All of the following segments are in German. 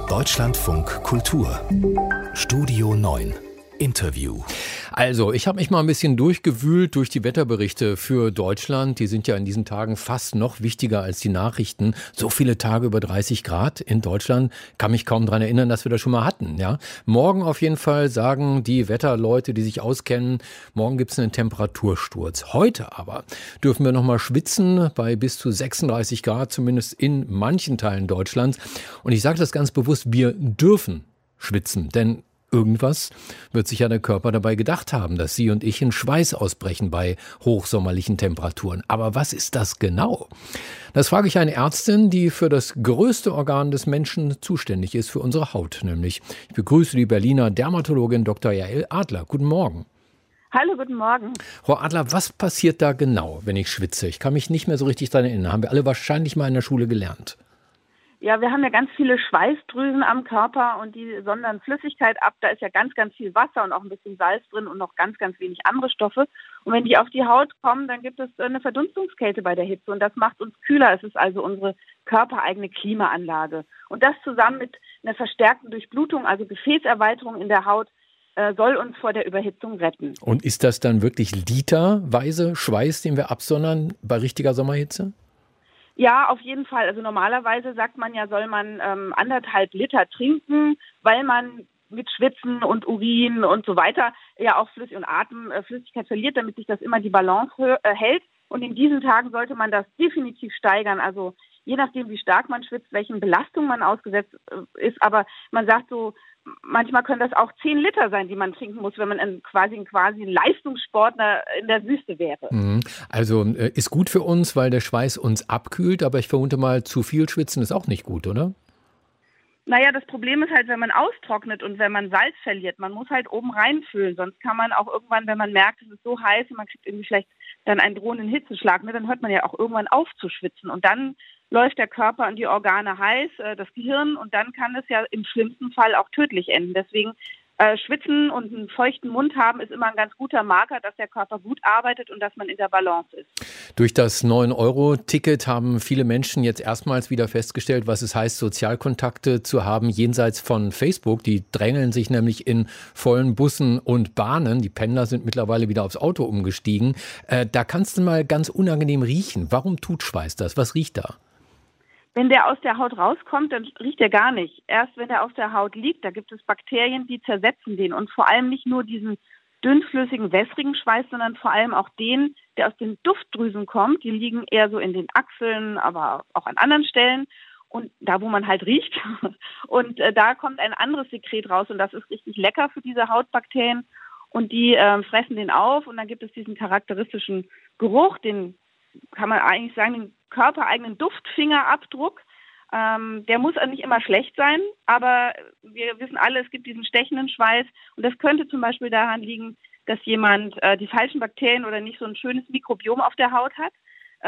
Deutschlandfunk Kultur Studio 9 Interview. Also, ich habe mich mal ein bisschen durchgewühlt durch die Wetterberichte für Deutschland. Die sind ja in diesen Tagen fast noch wichtiger als die Nachrichten. So viele Tage über 30 Grad in Deutschland. Kann mich kaum daran erinnern, dass wir das schon mal hatten. Ja? Morgen auf jeden Fall sagen die Wetterleute, die sich auskennen, morgen gibt es einen Temperatursturz. Heute aber dürfen wir noch mal schwitzen bei bis zu 36 Grad, zumindest in manchen Teilen Deutschlands. Und ich sage das ganz bewusst, wir dürfen schwitzen, denn irgendwas wird sich ja der Körper dabei gedacht haben, dass Sie und ich in Schweiß ausbrechen bei hochsommerlichen Temperaturen. Aber was ist das genau? Das frage ich eine Ärztin, die für das größte Organ des Menschen zuständig ist, für unsere Haut nämlich. Ich begrüße die Berliner Dermatologin Dr. Jael Adler. Guten Morgen. Hallo, guten Morgen. Frau Adler, was passiert da genau, wenn ich schwitze? Ich kann mich nicht mehr so richtig daran erinnern. Haben wir alle wahrscheinlich mal in der Schule gelernt. Ja, wir haben ja ganz viele Schweißdrüsen am Körper und die sondern Flüssigkeit ab. Da ist ja ganz, ganz viel Wasser und auch ein bisschen Salz drin und noch ganz, ganz wenig andere Stoffe. Und wenn die auf die Haut kommen, dann gibt es eine Verdunstungskälte bei der Hitze und das macht uns kühler. Es ist also unsere körpereigene Klimaanlage. Und das zusammen mit einer verstärkten Durchblutung, also Gefäßerweiterung in der Haut, soll uns vor der Überhitzung retten. Und ist das dann wirklich literweise Schweiß, den wir absondern bei richtiger Sommerhitze? Ja, auf jeden Fall. Also normalerweise sagt man ja, soll man 1,5 Liter trinken, weil man mit Schwitzen und Urin und so weiter ja auch Atemflüssigkeit verliert, damit sich das immer die Balance hält. Und in diesen Tagen sollte man das definitiv steigern. Also je nachdem, wie stark man schwitzt, welchen Belastungen man ausgesetzt ist. Aber man sagt so, manchmal können das auch 10 Liter sein, die man trinken muss, wenn man quasi ein Leistungssportler in der Wüste wäre. Also ist gut für uns, weil der Schweiß uns abkühlt, aber ich vermute mal, zu viel schwitzen ist auch nicht gut, oder? Naja, das Problem ist halt, wenn man austrocknet und wenn man Salz verliert, man muss halt oben reinfüllen, sonst kann man auch irgendwann, wenn man merkt, es ist so heiß und man kriegt irgendwie vielleicht dann einen drohenden Hitzeschlag, dann hört man ja auch irgendwann auf zu schwitzen und dann läuft der Körper und die Organe heiß, das Gehirn, und dann kann es ja im schlimmsten Fall auch tödlich enden. Deswegen schwitzen und einen feuchten Mund haben ist immer ein ganz guter Marker, dass der Körper gut arbeitet und dass man in der Balance ist. Durch das 9-Euro-Ticket haben viele Menschen jetzt erstmals wieder festgestellt, was es heißt, Sozialkontakte zu haben jenseits von Facebook. Die drängeln sich nämlich in vollen Bussen und Bahnen. Die Pendler sind mittlerweile wieder aufs Auto umgestiegen. Da kannst du mal ganz unangenehm riechen. Warum tut Schweiß das? Was riecht da? Wenn der aus der Haut rauskommt, dann riecht er gar nicht. Erst wenn der auf der Haut liegt, da gibt es Bakterien, die zersetzen den. Und vor allem nicht nur diesen dünnflüssigen, wässrigen Schweiß, sondern vor allem auch den, der aus den Duftdrüsen kommt. Die liegen eher so in den Achseln, aber auch an anderen Stellen. Und da, wo man halt riecht. Und da kommt ein anderes Sekret raus. Und das ist richtig lecker für diese Hautbakterien. Und die fressen den auf. Und dann gibt es diesen charakteristischen Geruch, den kann man eigentlich sagen, den körpereigenen Duftfingerabdruck. Der muss nicht immer schlecht sein, aber wir wissen alle, es gibt diesen stechenden Schweiß und das könnte zum Beispiel daran liegen, dass jemand die falschen Bakterien oder nicht so ein schönes Mikrobiom auf der Haut hat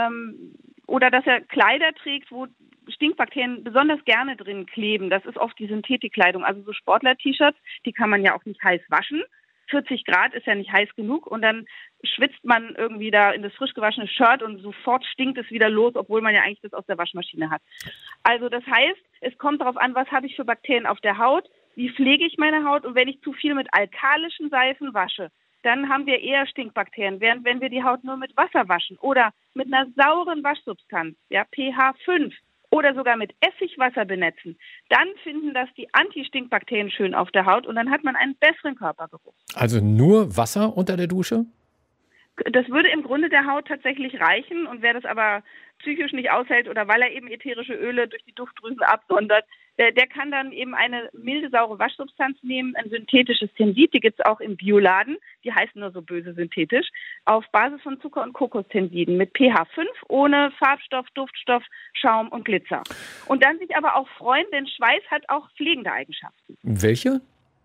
oder dass er Kleider trägt, wo Stinkbakterien besonders gerne drin kleben. Das ist oft die Synthetikkleidung, also so Sportler-T-Shirts, die kann man ja auch nicht heiß waschen. 40 Grad ist ja nicht heiß genug und dann schwitzt man irgendwie da in das frisch gewaschene Shirt und sofort stinkt es wieder los, obwohl man ja eigentlich das aus der Waschmaschine hat. Also das heißt, es kommt darauf an, was habe ich für Bakterien auf der Haut, wie pflege ich meine Haut und wenn ich zu viel mit alkalischen Seifen wasche, dann haben wir eher Stinkbakterien, während wenn wir die Haut nur mit Wasser waschen oder mit einer sauren Waschsubstanz, ja, pH 5, oder sogar mit Essigwasser benetzen, dann finden das die Anti-Stinkbakterien schön auf der Haut und dann hat man einen besseren Körpergeruch. Also nur Wasser unter der Dusche? Das würde im Grunde der Haut tatsächlich reichen und wer das aber psychisch nicht aushält oder weil er eben ätherische Öle durch die Duftdrüsen absondert, der kann dann eben eine milde, saure Waschsubstanz nehmen, ein synthetisches Tensid, die gibt es auch im Bioladen, die heißen nur so böse synthetisch, auf Basis von Zucker- und Kokostensiden mit pH 5, ohne Farbstoff, Duftstoff, Schaum und Glitzer. Und dann sich aber auch freuen, denn Schweiß hat auch pflegende Eigenschaften. Welche?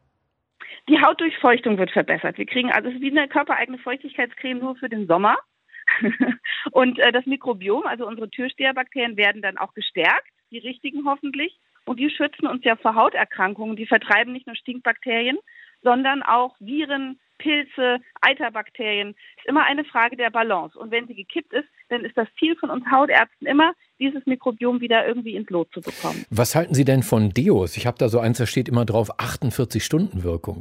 Die Hautdurchfeuchtung wird verbessert. Wir kriegen also es ist wie eine körpereigene Feuchtigkeitscreme nur für den Sommer. Und das Mikrobiom, also unsere Türsteherbakterien, werden dann auch gestärkt, die richtigen hoffentlich. Und die schützen uns ja vor Hauterkrankungen. Die vertreiben nicht nur Stinkbakterien, sondern auch Viren, Pilze, Eiterbakterien. Ist immer eine Frage der Balance. Und wenn sie gekippt ist, dann ist das Ziel von uns Hautärzten immer, dieses Mikrobiom wieder irgendwie ins Lot zu bekommen. Was halten Sie denn von Deos? Ich habe da so eins, da steht immer drauf 48 Stunden Wirkung.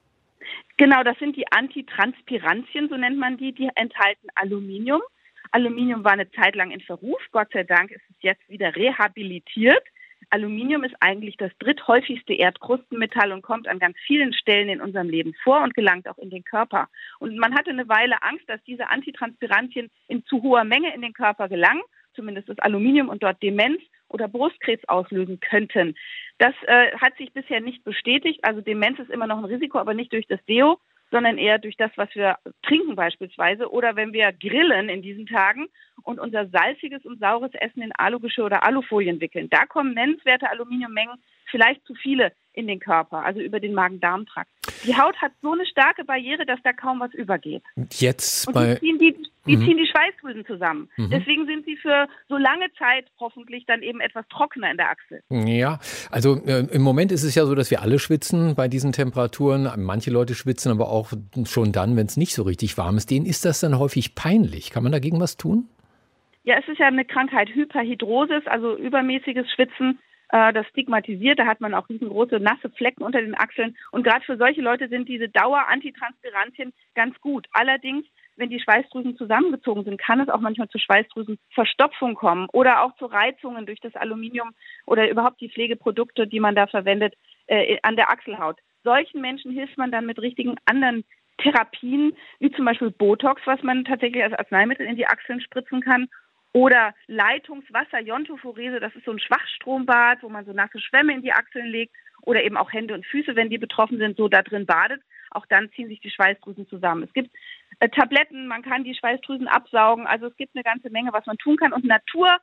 Genau, das sind die Antitranspirantien, so nennt man die enthalten Aluminium. Aluminium war eine Zeit lang in Verruf, Gott sei Dank ist es jetzt wieder rehabilitiert. Aluminium ist eigentlich das dritthäufigste Erdkrustenmetall und kommt an ganz vielen Stellen in unserem Leben vor und gelangt auch in den Körper. Und man hatte eine Weile Angst, dass diese Antitranspirantien in zu hoher Menge in den Körper gelangen, zumindest das Aluminium, und dort Demenz oder Brustkrebs auslösen könnten. Das hat sich bisher nicht bestätigt. Also Demenz ist immer noch ein Risiko, aber nicht durch das Deo, sondern eher durch das, was wir trinken beispielsweise oder wenn wir grillen in diesen Tagen und unser salziges und saures Essen in Alugeschirr oder Alufolien wickeln. Da kommen nennenswerte Aluminiummengen, vielleicht zu viele, in den Körper, also über den Magen-Darm-Trakt. Die Haut hat so eine starke Barriere, dass da kaum was übergeht. Jetzt und bei die ziehen die Schweißdrüsen zusammen. Deswegen sind sie für so lange Zeit hoffentlich dann eben etwas trockener in der Achsel. Ja, also im Moment ist es ja so, dass wir alle schwitzen bei diesen Temperaturen. Manche Leute schwitzen aber auch schon dann, wenn es nicht so richtig warm ist. Denen ist das dann häufig peinlich. Kann man dagegen was tun? Ja, es ist ja eine Krankheit, Hyperhidrosis, also übermäßiges Schwitzen. Das stigmatisiert, da hat man auch riesengroße nasse Flecken unter den Achseln. Und gerade für solche Leute sind diese Dauer-Antitranspirantien ganz gut. Allerdings, wenn die Schweißdrüsen zusammengezogen sind, kann es auch manchmal zu Schweißdrüsenverstopfung kommen oder auch zu Reizungen durch das Aluminium oder überhaupt die Pflegeprodukte, die man da verwendet, an der Achselhaut. Solchen Menschen hilft man dann mit richtigen anderen Therapien, wie zum Beispiel Botox, was man tatsächlich als Arzneimittel in die Achseln spritzen kann. Oder Leitungswasser, Iontophorese, das ist so ein Schwachstrombad, wo man so nasse Schwämme in die Achseln legt oder eben auch Hände und Füße, wenn die betroffen sind, so da drin badet. Auch dann ziehen sich die Schweißdrüsen zusammen. Es gibt Tabletten, man kann die Schweißdrüsen absaugen. Also es gibt eine ganze Menge, was man tun kann. Und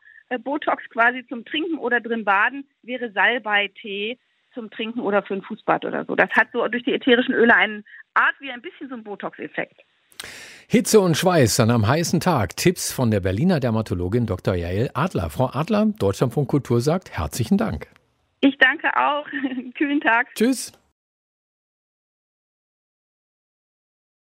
Botox quasi zum Trinken oder drin baden wäre Salbei-Tee zum Trinken oder für ein Fußbad oder so. Das hat so durch die ätherischen Öle eine Art wie ein bisschen so ein Botox-Effekt. Hitze und Schweiß an einem heißen Tag. Tipps von der Berliner Dermatologin Dr. Jael Adler. Frau Adler, Deutschlandfunk Kultur sagt herzlichen Dank. Ich danke auch. Kühlen Tag. Tschüss.